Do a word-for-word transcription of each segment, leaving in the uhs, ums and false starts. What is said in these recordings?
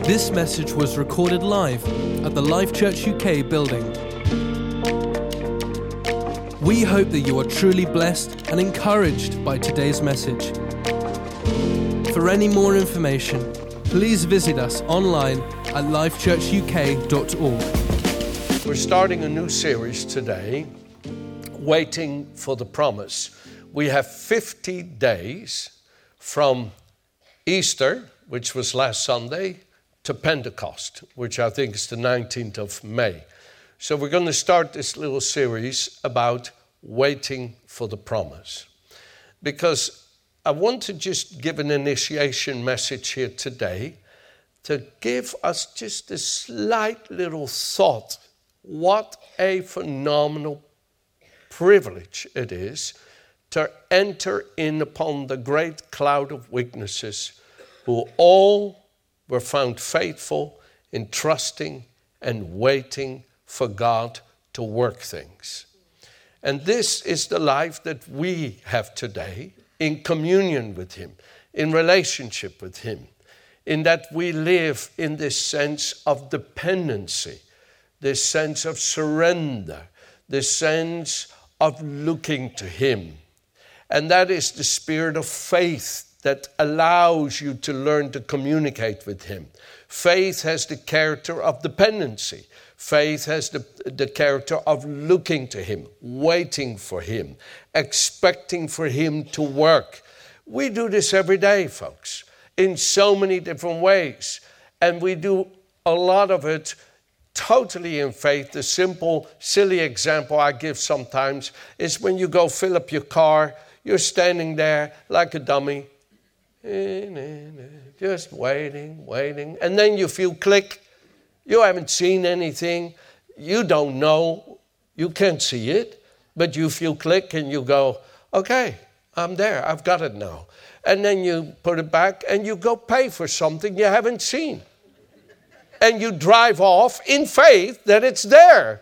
This message was recorded live at the Life Church U K building. We hope that you are truly blessed and encouraged by today's message. For any more information, please visit us online at life church u k dot org. We're starting a new series today, Waiting for the Promise. We have fifty days from Easter, which was last Sunday, to Pentecost, which I think is the nineteenth of May. So we're going to start this little series about waiting for the promise. Because I want to just give an initiation message here today to give us just a slight little thought. What a phenomenal privilege it is to enter in upon the great cloud of witnesses who all were found faithful in trusting and waiting for God to work things. And this is the life that we have today in communion with Him, in relationship with Him, in that we live in this sense of dependency, this sense of surrender, this sense of looking to Him. And that is the spirit of faith that allows you to learn to communicate with Him. Faith has the character of dependency. Faith has the, the character of looking to Him, waiting for Him, expecting for Him to work. We do this every day, folks, in so many different ways. And we do a lot of it totally in faith. The simple, silly example I give sometimes is when you go fill up your car, you're standing there like a dummy, just waiting, waiting. And then you feel click. You haven't seen anything. You don't know. You can't see it. But you feel click and you go, okay, I'm there. I've got it now. And then you put it back and you go pay for something you haven't seen. And you drive off in faith that it's there.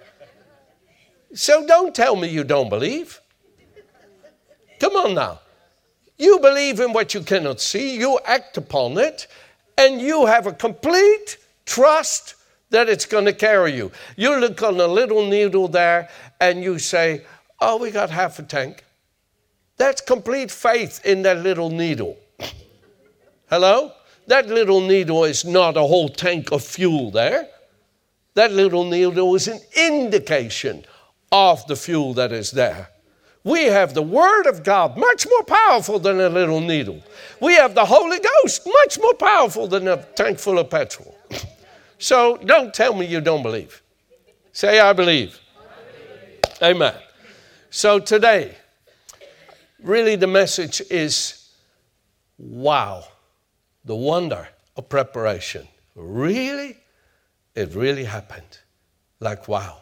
So don't tell me you don't believe. Come on now. You believe in what you cannot see, you act upon it, and you have a complete trust that it's going to carry you. You look on a little needle there and you say, oh, we got half a tank. That's complete faith in that little needle. Hello? That little needle is not a whole tank of fuel there. That little needle is an indication of the fuel that is there. We have the Word of God, much more powerful than a little needle. We have the Holy Ghost, much more powerful than a tank full of petrol. So don't tell me you don't believe. Say, I believe. I believe. Amen. So today, really the message is, wow, the wonder of preparation. Really? It really happened. Like, wow.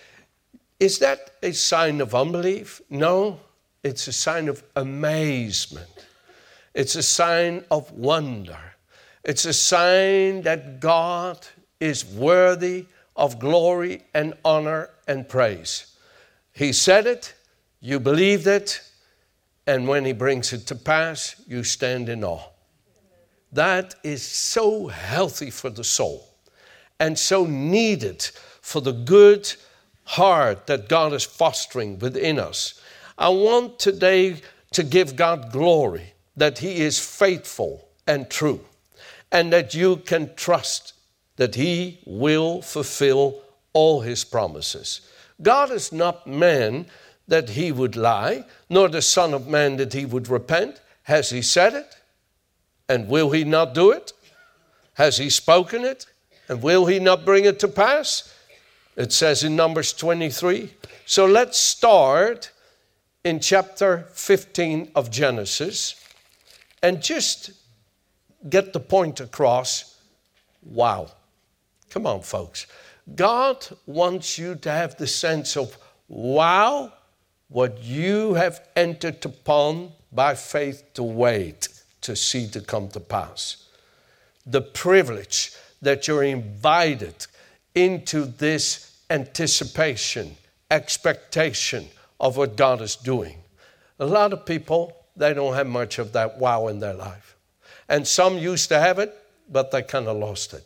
Is that a sign of unbelief? No, it's a sign of amazement. It's a sign of wonder. It's a sign that God is worthy of glory and honor and praise. He said it, you believed it, and when He brings it to pass, you stand in awe. That is so healthy for the soul and so needed for the good heart that God is fostering within us. I want today to give God glory that He is faithful and true, and that you can trust that He will fulfill all His promises. God is not man that He would lie, nor the Son of Man that He would repent. Has He said it? And will He not do it? Has He spoken it? And will He not bring it to pass? It says in Numbers twenty-three. So let's start in chapter fifteen of Genesis and just get the point across. Wow. Come on, folks. God wants you to have the sense of, wow, what you have entered upon by faith to wait to see to come to pass. The privilege that you're invited into this anticipation, expectation of what God is doing. A lot of people, they don't have much of that wow in their life. And some used to have it, but they kind of lost it.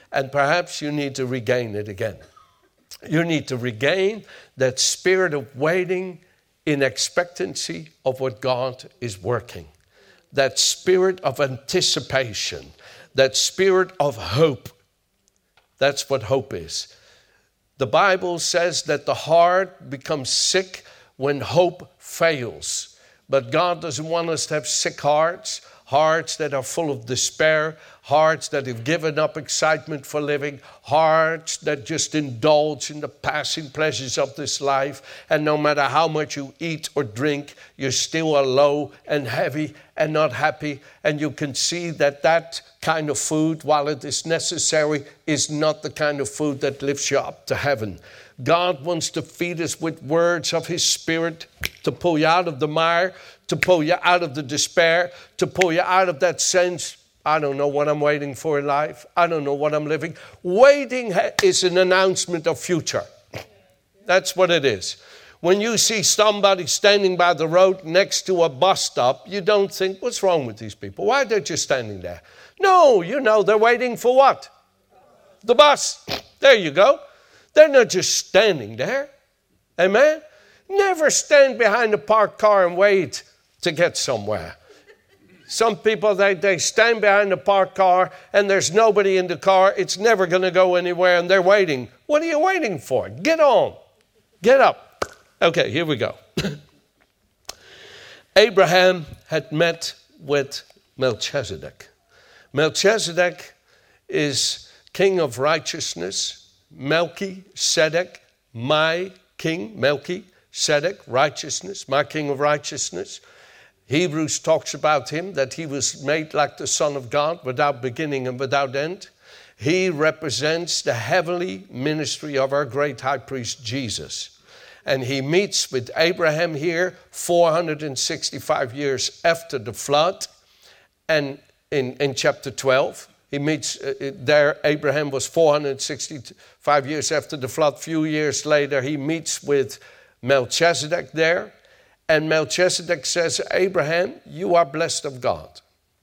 And perhaps you need to regain it again. You need to regain that spirit of waiting in expectancy of what God is working. That spirit of anticipation. That spirit of hope. That's what hope is. The Bible says that the heart becomes sick when hope fails. But God doesn't want us to have sick hearts, hearts that are full of despair, hearts that have given up excitement for living, hearts that just indulge in the passing pleasures of this life. And no matter how much you eat or drink, you still are low and heavy and not happy. And you can see that that kind of food, while it is necessary, is not the kind of food that lifts you up to heaven. God wants to feed us with words of His Spirit to pull you out of the mire, to pull you out of the despair, to pull you out of that sense, I don't know what I'm waiting for in life. I don't know what I'm living. Waiting is an announcement of future. That's what it is. When you see somebody standing by the road next to a bus stop, you don't think, what's wrong with these people? Why are they just standing there? No, you know, they're waiting for what? The bus. There you go. They're not just standing there. Amen? Never stand behind a parked car and wait to get somewhere. Some people, they, they stand behind a parked car and there's nobody in the car. It's never going to go anywhere and they're waiting. What are you waiting for? Get on. Get up. Okay, here we go. Abraham had met with Melchizedek. Melchizedek is king of righteousness. Melchizedek, my king. Melchizedek, righteousness, my king of righteousness. Hebrews talks about him, that he was made like the Son of God, without beginning and without end. He represents the heavenly ministry of our great high priest, Jesus. And he meets with Abraham here four hundred sixty-five years after the flood. And in, in chapter twelve, he meets uh, there, Abraham was four hundred sixty-five years after the flood. Few years later, he meets with Melchizedek there. And Melchizedek says, Abraham, you are blessed of God.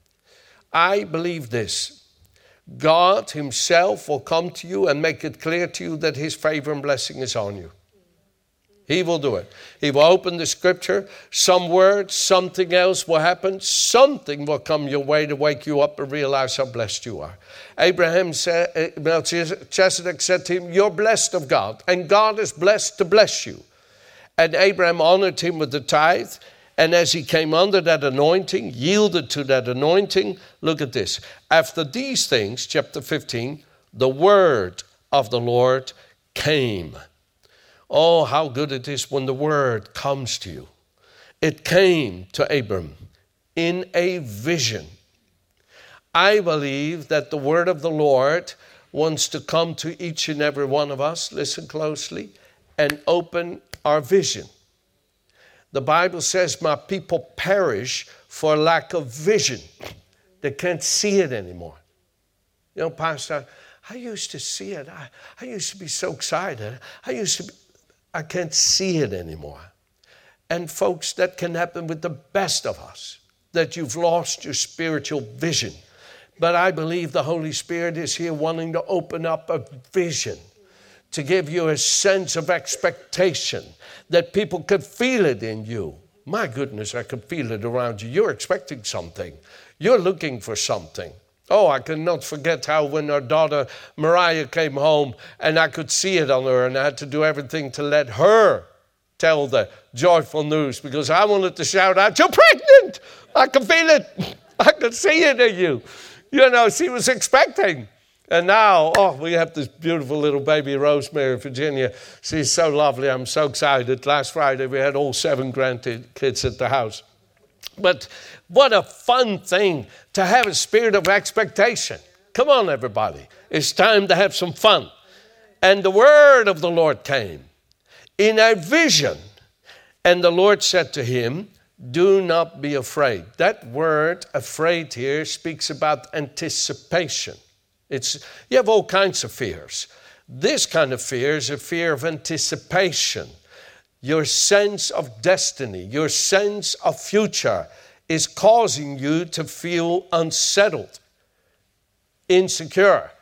I believe this. God himself will come to you and make it clear to you that his favor and blessing is on you. He will do it. He will open the scripture. Some words, something else will happen. Something will come your way to wake you up and realize how blessed you are. Abraham said, Melchizedek said to him, you're blessed of God. And God is blessed to bless you. And Abraham honored him with the tithe. And as he came under that anointing, yielded to that anointing, look at this. After these things, chapter fifteen, the word of the Lord came. Oh, how good it is when the word comes to you. It came to Abram in a vision. I believe that the word of the Lord wants to come to each and every one of us, listen closely, and open our vision. The Bible says, my people perish for lack of vision. They can't see it anymore. You know, Pastor, I used to see it. I, I used to be so excited. I used to be, I can't see it anymore. And folks, that can happen with the best of us, that you've lost your spiritual vision. But I believe the Holy Spirit is here wanting to open up a vision, to give you a sense of expectation, that people could feel it in you. My goodness, I could feel it around you. You're expecting something. You're looking for something. Oh, I cannot forget how when our daughter Mariah came home and I could see it on her and I had to do everything to let her tell the joyful news because I wanted to shout out, you're pregnant! I can feel it. I can see it in you. You know, she was expecting. And now, oh, we have this beautiful little baby, Rosemary, Virginia. She's so lovely. I'm so excited. Last Friday, we had all seven grandkids at the house. But what a fun thing to have a spirit of expectation. Come on, everybody. It's time to have some fun. And the word of the Lord came in a vision. And the Lord said to him, do not be afraid. That word, afraid here, speaks about anticipation. It's, you have all kinds of fears. This kind of fear is a fear of anticipation. Your sense of destiny, your sense of future is causing you to feel unsettled, insecure,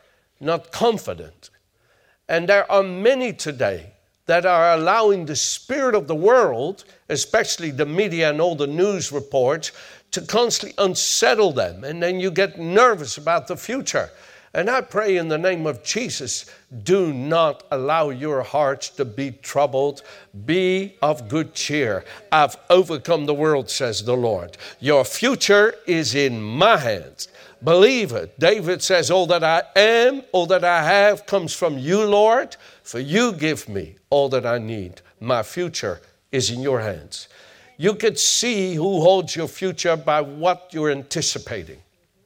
not confident. And there are many today that are allowing the spirit of the world, especially the media and all the news reports, to constantly unsettle them. And then you get nervous about the future. And I pray in the name of Jesus, do not allow your hearts to be troubled. Be of good cheer. I've overcome the world, says the Lord. Your future is in my hands. Believe it. David says, all that I am, all that I have comes from you, Lord. For you give me all that I need. My future is in your hands. You could see who holds your future by what you're anticipating.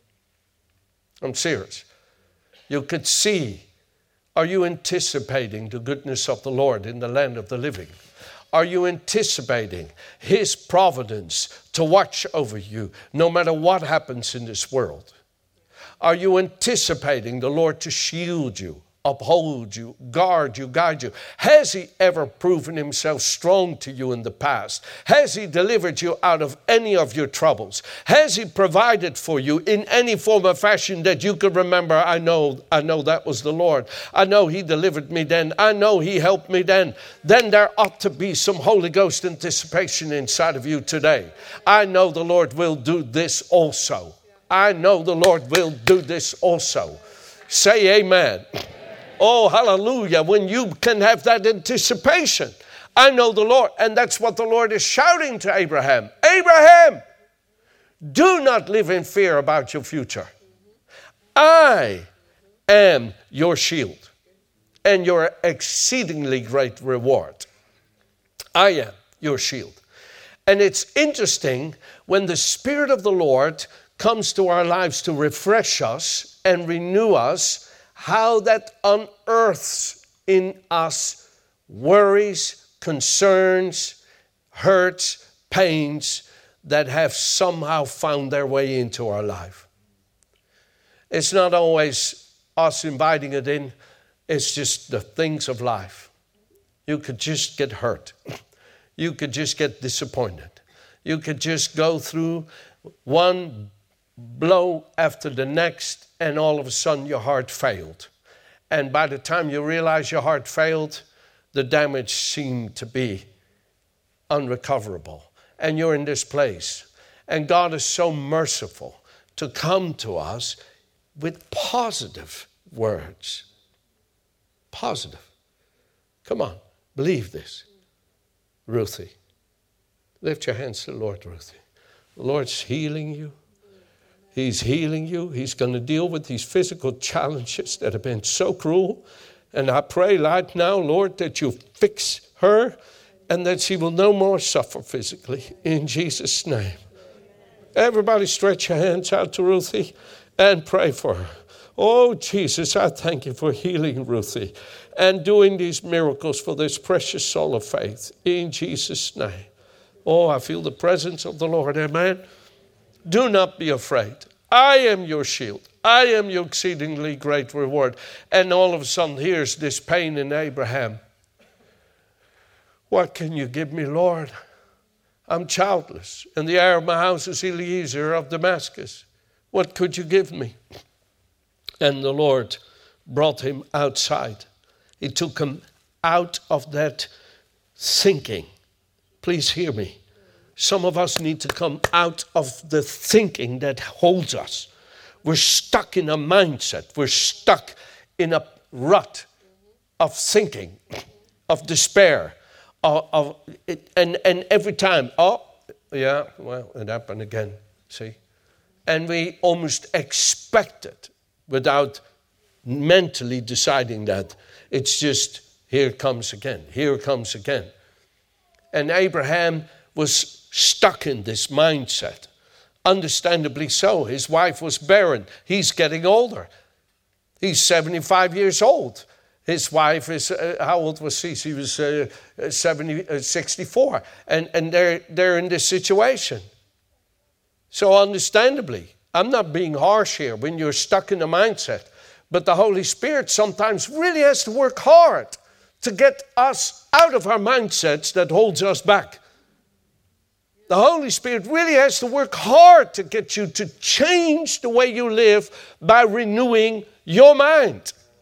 I'm serious. You could see, are you anticipating the goodness of the Lord in the land of the living? Are you anticipating his providence to watch over you no matter what happens in this world? Are you anticipating the Lord to shield you, uphold you, guard you, guide you? Has he ever proven himself strong to you in the past? Has he delivered you out of any of your troubles? Has he provided for you in any form or fashion that you could remember? I know, I know that was the Lord. I know he delivered me then. I know he helped me then. Then there ought to be some Holy Ghost anticipation inside of you today. I know the Lord will do this also. I know the Lord will do this also. Say amen. Oh, hallelujah. When you can have that anticipation. I know the Lord. And that's what the Lord is shouting to Abraham. Abraham, do not live in fear about your future. I am your shield and your exceedingly great reward. I am your shield. And it's interesting when the Spirit of the Lord comes to our lives to refresh us and renew us, how that unearths in us worries, concerns, hurts, pains that have somehow found their way into our life. It's not always us inviting it in. It's just the things of life. You could just get hurt. You could just get disappointed. You could just go through one blow after the next, and all of a sudden your heart failed. And by the time you realize your heart failed, the damage seemed to be unrecoverable. And you're in this place. And God is so merciful to come to us with positive words. Positive. Come on, believe this. Ruthie, lift your hands to the Lord, Ruthie. The Lord's healing you. He's healing you. He's going to deal with these physical challenges that have been so cruel. And I pray right now, Lord, that you fix her and that she will no more suffer physically. In Jesus' name. Everybody stretch your hands out to Ruthie and pray for her. Oh, Jesus, I thank you for healing Ruthie and doing these miracles for this precious soul of faith. In Jesus' name. Oh, I feel the presence of the Lord. Amen. Do not be afraid. I am your shield. I am your exceedingly great reward. And all of a sudden, here's this pain in Abraham. What can you give me, Lord? I'm childless, and the heir of my house is Eliezer of Damascus. What could you give me? And the Lord brought him outside. He took him out of that thinking. Please hear me. Some of us need to come out of the thinking that holds us. We're stuck in a mindset. We're stuck in a rut of thinking, of despair, of, of it, and, and every time, oh, yeah, well, it happened again, see? And we almost expect it without mentally deciding that. It's just, here it comes again, here it comes again. And Abraham was stuck in this mindset. Understandably so. His wife was barren. He's getting older. He's seventy-five years old. His wife is, uh, how old was she? She was uh, seventy, uh, sixty-four. And, and they're, they're in this situation. So understandably, I'm not being harsh here when you're stuck in a mindset. But the Holy Spirit sometimes really has to work hard to get us out of our mindsets that holds us back. The Holy Spirit really has to work hard to get you to change the way you live by renewing your mind.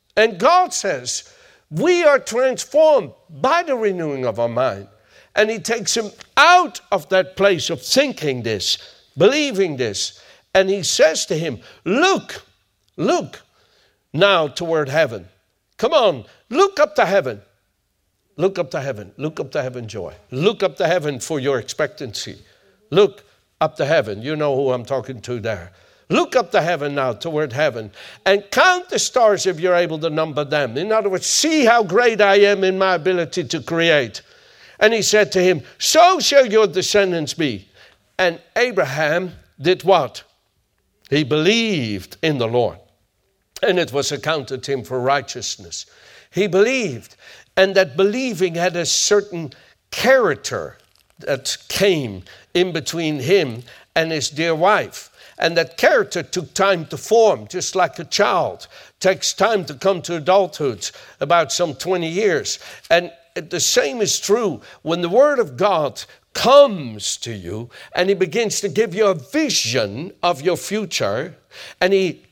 And God says, we are transformed by the renewing of our mind. And he takes him out of that place of thinking this, believing this. And he says to him, look, look now toward heaven. Come on, look up to heaven. Look up to heaven. Look up to heaven, Joy. Look up to heaven for your expectancy. Look up to heaven. You know who I'm talking to there. Look up to heaven now, toward heaven, and count the stars if you're able to number them. In other words, see how great I am in my ability to create. And he said to him, so shall your descendants be. And Abraham did what? He believed in the Lord, and it was accounted to him for righteousness. He believed, and that believing had a certain character that came in between him and his dear wife. And that character took time to form, just like a child. Takes time to come to adulthood, about some twenty years. And the same is true when the Word of God comes to you and He begins to give you a vision of your future, and He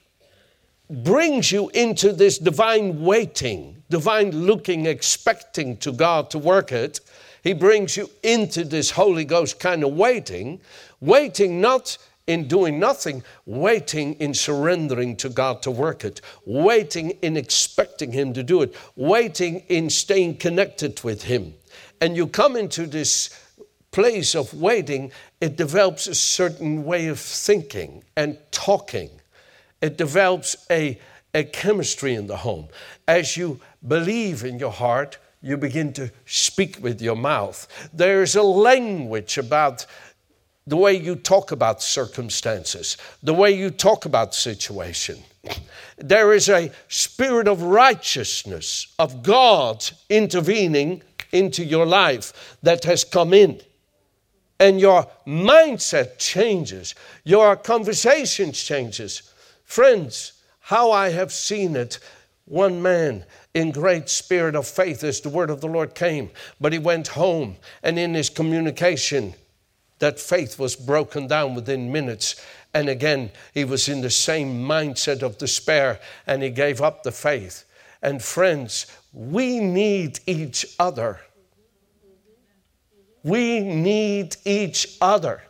brings you into this divine waiting, divine looking, expecting to God to work it. He brings you into this Holy Ghost kind of waiting, waiting not in doing nothing, waiting in surrendering to God to work it, waiting in expecting Him to do it, waiting in staying connected with Him. And you come into this place of waiting, it develops a certain way of thinking and talking. It develops a, a chemistry in the home. As you believe in your heart, you begin to speak with your mouth. There's a language about the way you talk about circumstances, the way you talk about situation. There is a spirit of righteousness, of God intervening into your life that has come in. And your mindset changes. Your conversations changes. Friends, how I have seen it, one man in great spirit of faith as the word of the Lord came, but he went home, and in his communication, that faith was broken down within minutes. And again, he was in the same mindset of despair, and he gave up the faith. And friends, we need each other. We need each other.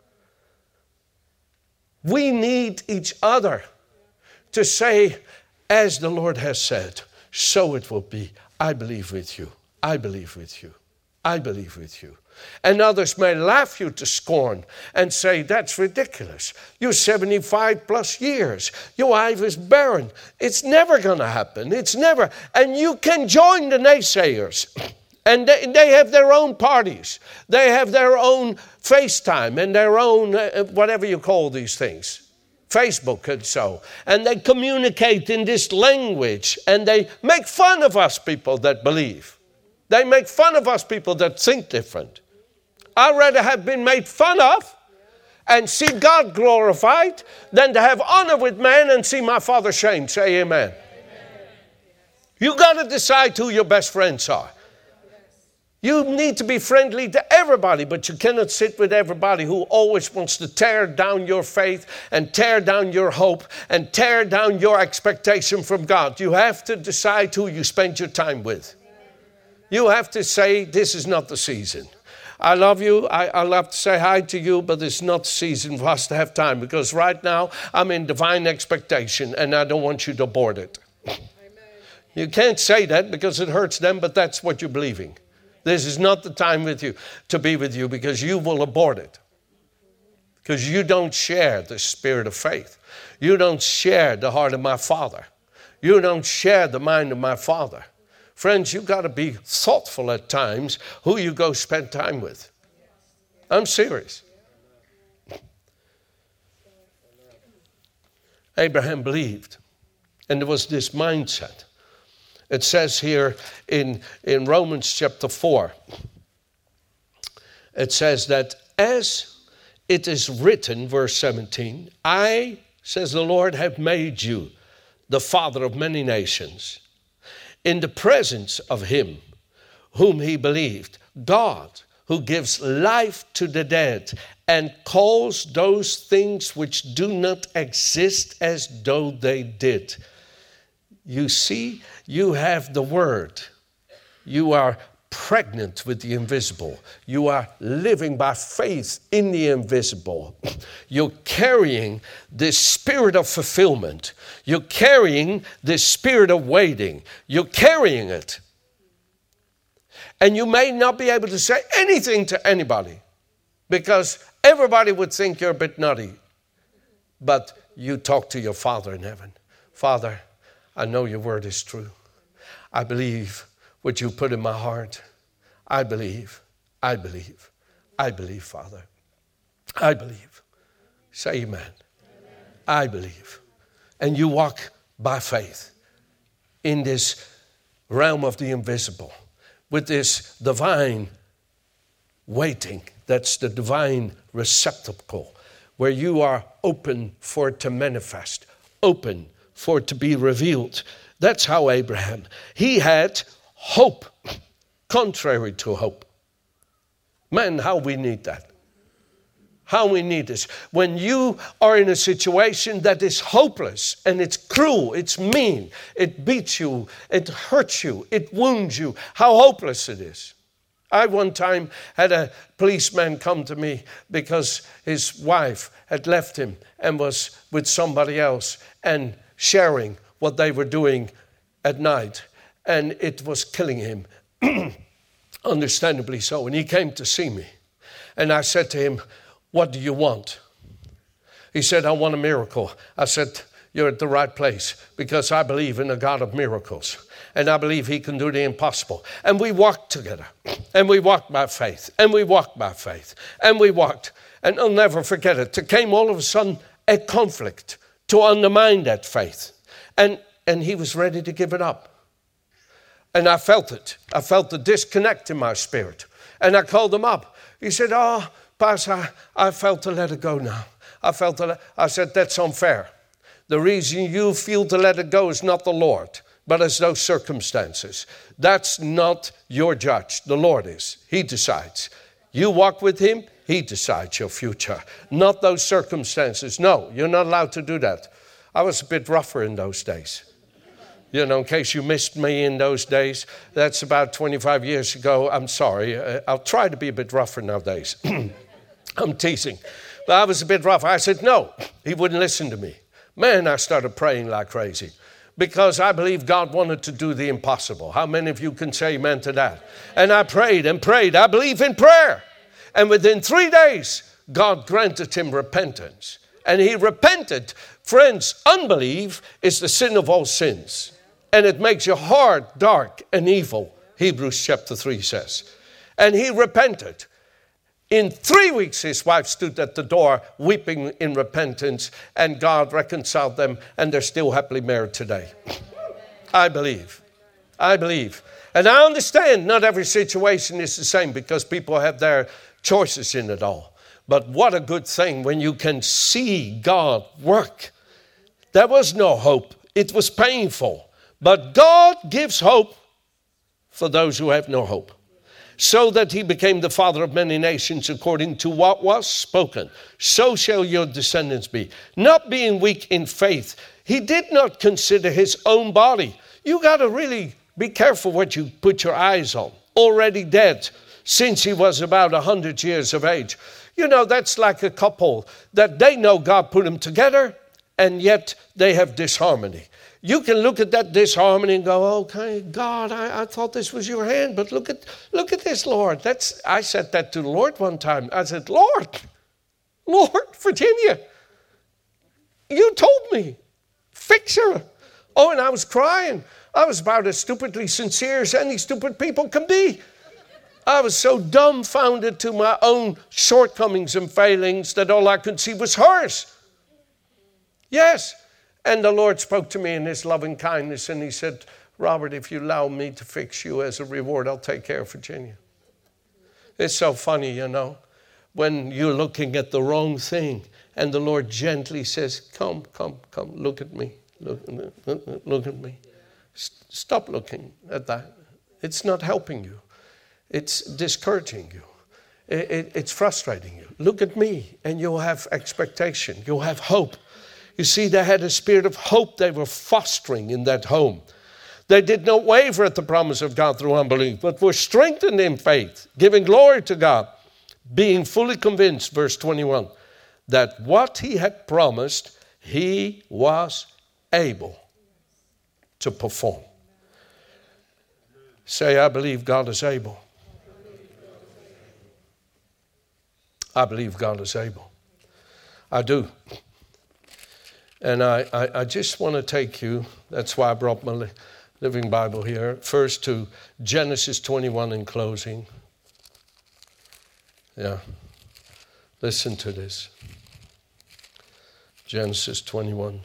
We need each other to say, as the Lord has said, so it will be. I believe with you. I believe with you. I believe with you. And others may laugh you to scorn and say, that's ridiculous. You're seventy-five plus years. Your wife is barren. It's never going to happen. It's never. And you can join the naysayers. And they, they have their own parties. They have their own FaceTime and their own, uh, whatever you call these things, Facebook and so. And they communicate in this language. And they make fun of us people that believe. They make fun of us people that think different. I'd rather have been made fun of and see God glorified than to have honor with man and see my Father shamed. Say amen. Amen. You got to decide who your best friends are. You need to be friendly to everybody, but you cannot sit with everybody who always wants to tear down your faith and tear down your hope and tear down your expectation from God. You have to decide who you spend your time with. You have to say, this is not the season. I love you. I, I love to say hi to you, but it's not the season for us to have time, because right now I'm in divine expectation and I don't want you to abort it. Amen. You can't say that because it hurts them, but that's what you're believing. This is not the time with you to be with you, because you will abort it. Because you don't share the spirit of faith. You don't share the heart of my Father. You don't share the mind of my Father. Friends, you've got to be thoughtful at times who you go spend time with. I'm serious. Abraham believed, and there was this mindset. It says here in, in Romans chapter four, it says that as it is written, verse seventeen, I, says the Lord, have made you the father of many nations, in the presence of him whom he believed, God, who gives life to the dead and calls those things which do not exist as though they did. You see, you have the Word. You are pregnant with the invisible. You are living by faith in the invisible. You're carrying this spirit of fulfillment. You're carrying this spirit of waiting. You're carrying it. And you may not be able to say anything to anybody because everybody would think you're a bit nutty. But you talk to your Father in heaven. Father, I know your word is true. I believe what you put in my heart. I believe, I believe, I believe, Father. I believe. Say amen. Amen. I believe. And you walk by faith in this realm of the invisible with this divine waiting. That's the divine receptacle where you are open for it to manifest, open for it to be revealed. That's how Abraham, he had hope, contrary to hope. Man, how we need that. How we need this. When you are in a situation that is hopeless and it's cruel, it's mean, it beats you, it hurts you, it wounds you, how hopeless it is. I one time had a policeman come to me because his wife had left him and was with somebody else and sharing what they were doing at night. And it was killing him, understandably so. And he came to see me. And I said to him, what do you want? He said, I want a miracle. I said, you're at the right place because I believe in a God of miracles. And I believe he can do the impossible. And we walked together. And we walked by faith. And we walked by faith. And we walked. And I'll never forget it. There came all of a sudden a conflict to undermine that faith. And, and he was ready to give it up. And I felt it. I felt the disconnect in my spirit. And I called him up. He said, oh, Pastor, I, I felt to let it go now. I felt to let, I said, that's unfair. The reason you feel to let it go is not the Lord, but it's those circumstances. That's not your judge. The Lord is. He decides. You walk with him, he decides your future. Not those circumstances. No, you're not allowed to do that. I was a bit rougher in those days. You know, in case you missed me in those days, that's about twenty-five years ago. I'm sorry. I'll try to be a bit rougher nowadays. I'm teasing. But I was a bit rough. I said, no, he wouldn't listen to me. Man, I started praying like crazy because I believe God wanted to do the impossible. How many of you can say amen to that? And I prayed and prayed. I believe in prayer. And within three days, God granted him repentance. And he repented. Friends, unbelief is the sin of all sins. And it makes your heart dark and evil, Hebrews chapter three says. And he repented. In three weeks, his wife stood at the door weeping in repentance, and God reconciled them, and they're still happily married today. I believe. I believe. And I understand not every situation is the same because people have their choices in it all. But what a good thing when you can see God work. There was no hope. It was painful. But God gives hope for those who have no hope. So that he became the father of many nations according to what was spoken. So shall your descendants be. Not being weak in faith, he did not consider his own body. You got to really be careful what you put your eyes on. Already dead since he was about one hundred years of age. You know, that's like a couple that they know God put them together and yet they have disharmony. You can look at that disharmony and go, okay, God, I, I thought this was your hand, but look at look at this, Lord. That's I said that to the Lord one time. I said, Lord, Lord, Virginia, you told me, fix her. Oh, and I was crying. I was about as stupidly sincere as any stupid people can be. I was so dumbfounded to my own shortcomings and failings that all I could see was hers. Yes. And the Lord spoke to me in his loving kindness, and he said, Robert, if you allow me to fix you as a reward, I'll take care of Virginia. It's so funny, you know, when you're looking at the wrong thing, and the Lord gently says, come, come, come, look at me. Look, look at me. Stop looking at that. It's not helping you. It's discouraging you. It, it, it's frustrating you. Look at me, and you'll have expectation. You'll have hope. You see, they had a spirit of hope they were fostering in that home. They did not waver at the promise of God through unbelief, but were strengthened in faith, giving glory to God, being fully convinced, verse twenty-one, that what he had promised, he was able to perform. Say, I believe God is able. I believe God is able. I do. And I, I, I just want to take you, that's why I brought my Living Bible here, first to Genesis twenty-one in closing. Yeah. Listen to this. Genesis twenty-one.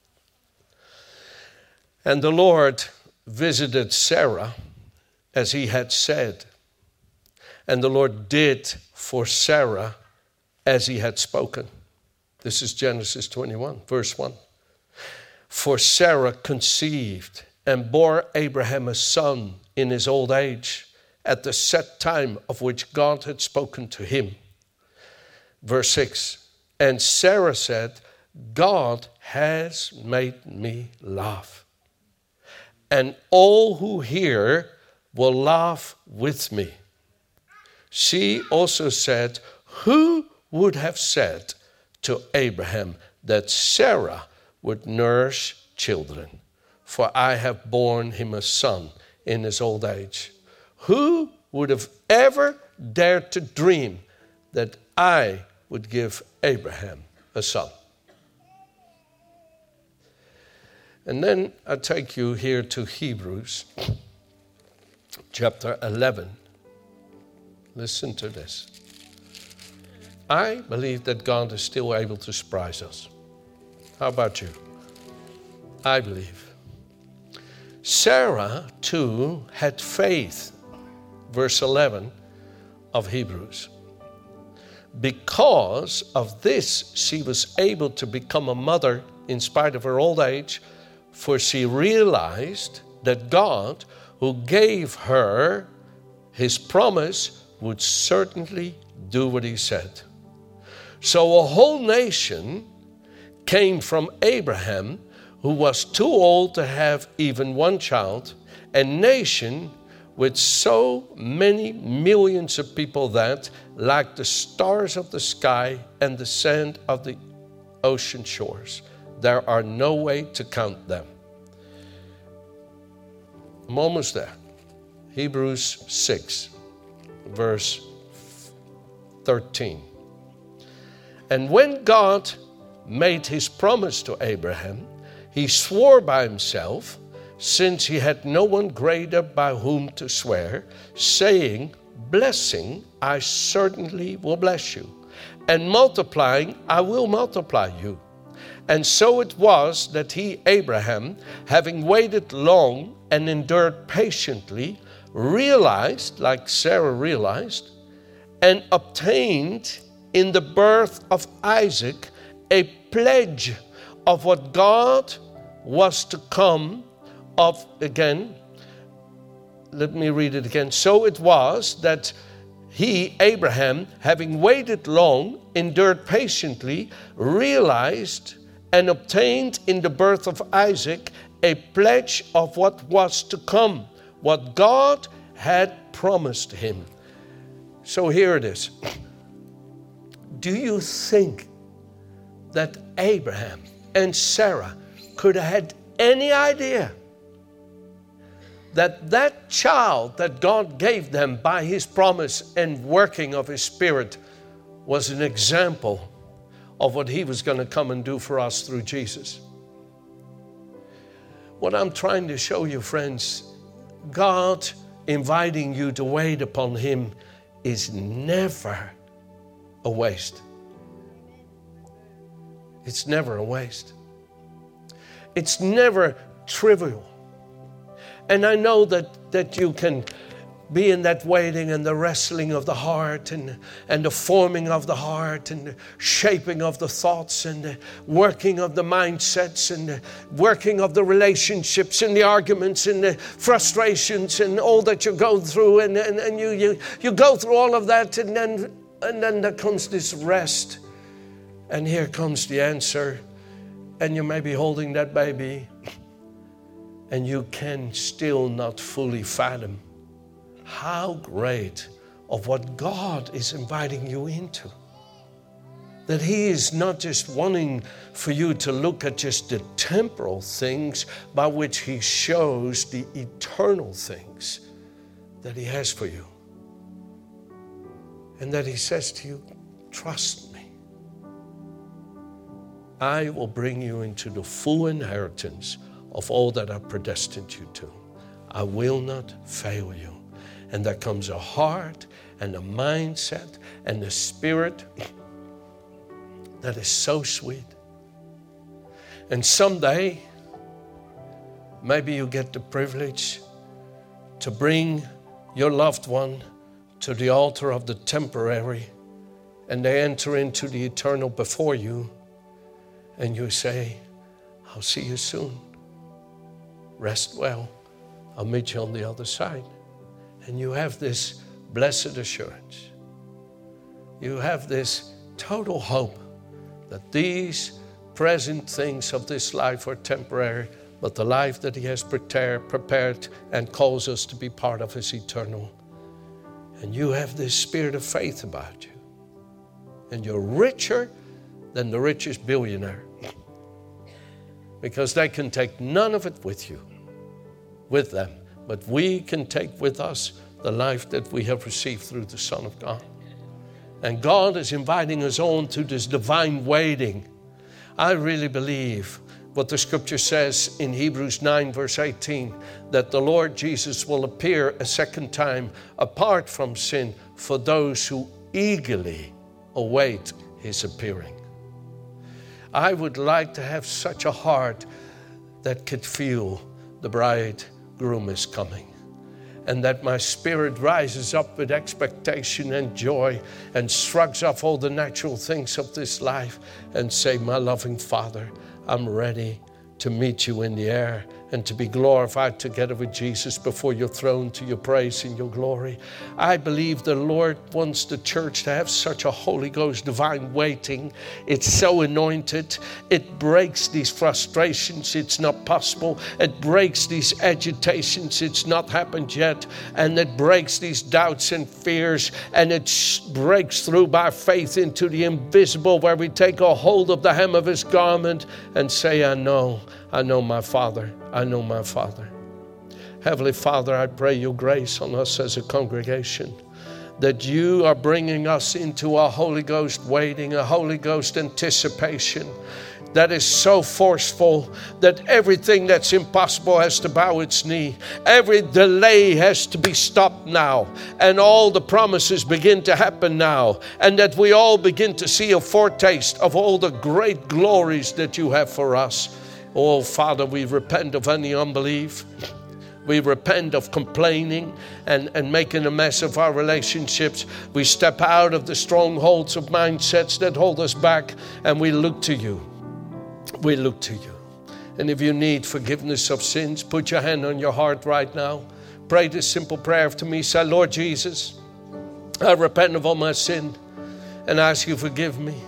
And the Lord visited Sarah as he had said. And the Lord did for Sarah as he had spoken. This is Genesis twenty-one, verse one. For Sarah conceived and bore Abraham a son in his old age, at the set time of which God had spoken to him. Verse six. And Sarah said, God has made me laugh, and all who hear will laugh with me. She also said, who would have said to Abraham that Sarah would nourish children? For I have borne him a son in his old age. Who would have ever dared to dream that I would give Abraham a son? And then I take you here to Hebrews chapter eleven. Listen to this. I believe that God is still able to surprise us. How about you? I believe. Sarah, too, had faith, verse eleven of Hebrews. Because of this, she was able to become a mother in spite of her old age, for she realized that God, who gave her his promise, would certainly do what he said. So a whole nation came from Abraham, who was too old to have even one child, a nation with so many millions of people that, like the stars of the sky and the sand of the ocean shores, there are no way to count them. I'm almost there. Hebrews six, verse thirteen. And when God made his promise to Abraham, he swore by himself, since he had no one greater by whom to swear, saying, blessing, I certainly will bless you, and multiplying, I will multiply you. And so it was that he, Abraham, having waited long and endured patiently, realized, like Sarah realized, and obtained in the birth of Isaac a pledge of what God was to come of, again, let me read it again. So it was that he, Abraham, having waited long, endured patiently, realized and obtained in the birth of Isaac a pledge of what was to come, what God had promised him. So here it is. Do you think that Abraham and Sarah could have had any idea that that child that God gave them by his promise and working of his Spirit was an example of what he was going to come and do for us through Jesus? What I'm trying to show you, friends, God inviting you to wait upon him is never a waste. It's never a waste. It's never trivial. And I know that, that you can be in that waiting and the wrestling of the heart and, and the forming of the heart and the shaping of the thoughts and the working of the mindsets and the working of the relationships and the arguments and the frustrations and all that you go through. And, and, and you, you, you go through all of that, and then, and then there comes this rest. And here comes the answer. And you may be holding that baby and you can still not fully fathom how great of what God is inviting you into. That He is not just wanting for you to look at just the temporal things by which He shows the eternal things that He has for you. And that He says to you, trust me. I will bring you into the full inheritance of all that I predestined you to. I will not fail you. And there comes a heart and a mindset and a spirit that is so sweet. And someday, maybe you get the privilege to bring your loved one to the altar of the temporary, and they enter into the eternal before you, and you say, I'll see you soon. Rest well. I'll meet you on the other side. And you have this blessed assurance. You have this total hope that these present things of this life are temporary, but the life that He has prepared, prepared and calls us to be part of is eternal. And you have this spirit of faith about you. And you're richer than the richest billionaire, because they can take none of it with you, with them. But we can take with us the life that we have received through the Son of God. And God is inviting us on to this divine waiting. I really believe what the scripture says in Hebrews nine verse eighteen, that the Lord Jesus will appear a second time apart from sin for those who eagerly await His appearing. I would like to have such a heart that could feel the bridegroom is coming, and that my spirit rises up with expectation and joy and shrugs off all the natural things of this life and say, my loving Father, I'm ready to meet you in the air and to be glorified together with Jesus before your throne to your praise and your glory. I believe the Lord wants the church to have such a Holy Ghost divine waiting. It's so anointed. It breaks these frustrations. It's not possible. It breaks these agitations. It's not happened yet. And it breaks these doubts and fears. And it sh- breaks through by faith into the invisible, where we take a hold of the hem of His garment and say, I know, I know my Father. I know my Father. Heavenly Father, I pray your grace on us as a congregation, that you are bringing us into a Holy Ghost waiting, a Holy Ghost anticipation that is so forceful that everything that's impossible has to bow its knee. Every delay has to be stopped now, and all the promises begin to happen now, and that we all begin to see a foretaste of all the great glories that you have for us. Oh, Father, we repent of any unbelief. We repent of complaining and, and making a mess of our relationships. We step out of the strongholds of mindsets that hold us back, and we look to you. We look to you. And if you need forgiveness of sins, put your hand on your heart right now. Pray this simple prayer to me. Say, Lord Jesus, I repent of all my sin and ask you to forgive me.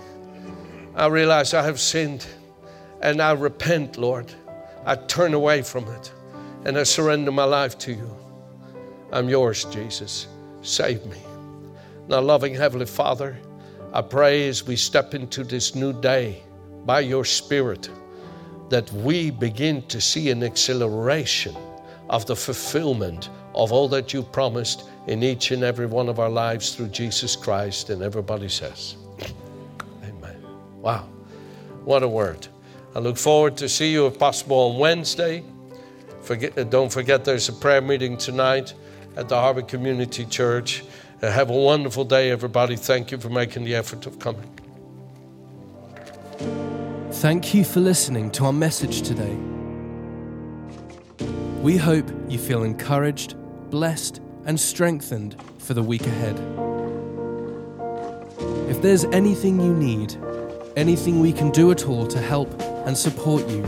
I realize I have sinned. And I repent, Lord. I turn away from it. And I surrender my life to you. I'm yours, Jesus. Save me. Now, loving Heavenly Father, I pray as we step into this new day by your Spirit, that we begin to see an acceleration of the fulfillment of all that you promised in each and every one of our lives through Jesus Christ. And everybody says, amen. Wow. What a word. I look forward to see you, if possible, on Wednesday. Forget, don't forget there's a prayer meeting tonight at the Harbor Community Church. Uh, have a wonderful day, everybody. Thank you for making the effort of coming. Thank you for listening to our message today. We hope you feel encouraged, blessed, and strengthened for the week ahead. If there's anything you need, anything we can do at all to help and support you,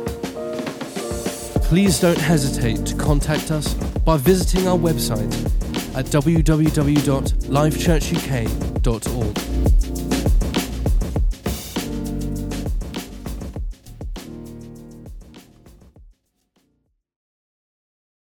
please don't hesitate to contact us by visiting our website at w w w dot life church u k dot org.